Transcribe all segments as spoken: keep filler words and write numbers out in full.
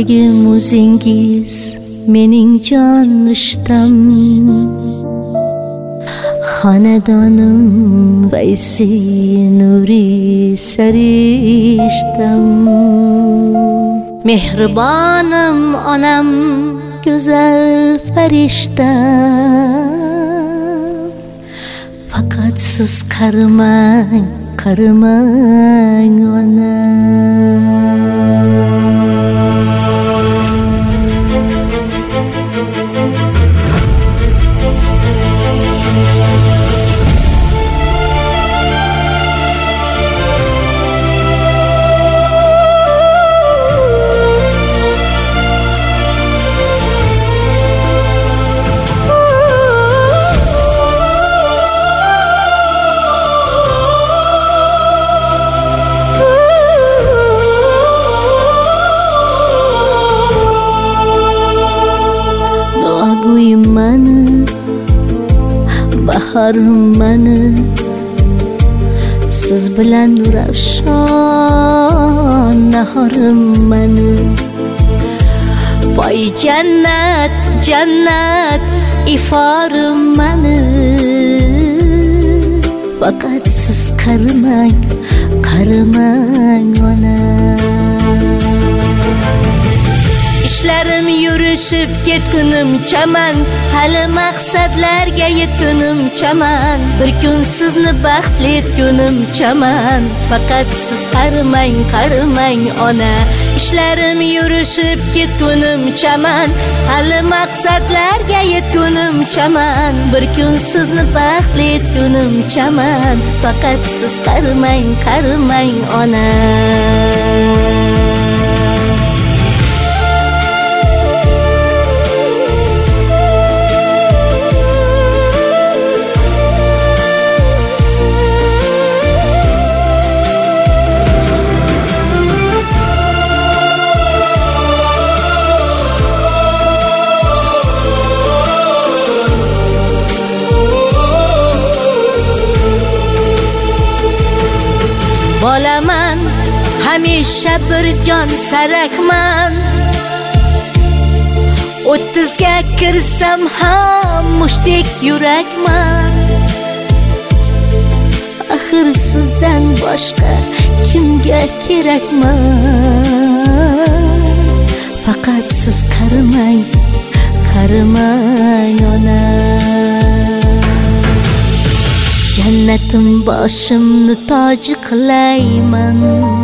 Yoshligim o'zingiz mening jon rishtam, xonadonim Vaysi nuri sarishtam. Mehribonim onam go'zal farishtam, faqat siz qarimang, qarimang ona. Mani, bahorim mani, siz bilan ravshon nahorim mani. Voy jannat, jannat iforim mani, faqat siz qarimang, qarimang ona. İşlerim yürüşüp ketkunim chaman, hali maqsadlarga yetkunim chaman. Bir kun sizni baxtli etkunim chaman, faqat siz qarimang, qarimang ona. İşlerim yürüşüp ketkunim chaman, hali maqsadlarga yetkunim chaman. Bir kun sizni baxtli etkunim chaman, faqat siz qarimang, qarimang ona. Bolaman, hamisha bir jon sarakman. O'ttizga kirsam ham mushtdek yurakman. Axir sizdan boshqa kimga kerakman? Faqat siz qarimang, qarimang ona. Jannatim boshimni toj qilayman,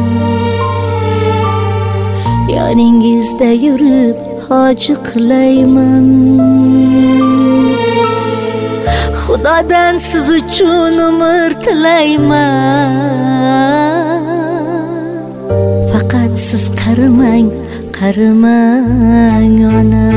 yoningizda yurib hoji qilayman. Xudodan siz uchun umr tilayman, faqat siz qarimang, qarimang ona.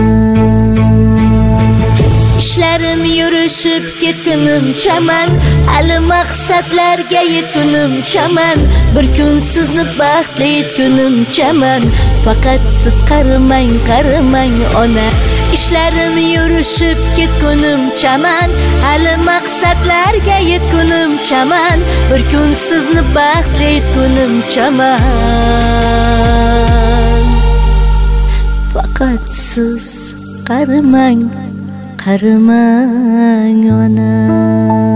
İşlerim yürüşüp ketkunim chaman, hali maqsadlarga yetkunim chaman. Bir kun sizni baxtli etkunim chaman, faqat siz qarimang, qarimang ona. İşlerim yürüşüp ketkunim chaman, hali maqsadlarga yetkunim chaman. Bir kun sizni baxtli etkunim chaman, faqat siz qarimang, qarimang ona.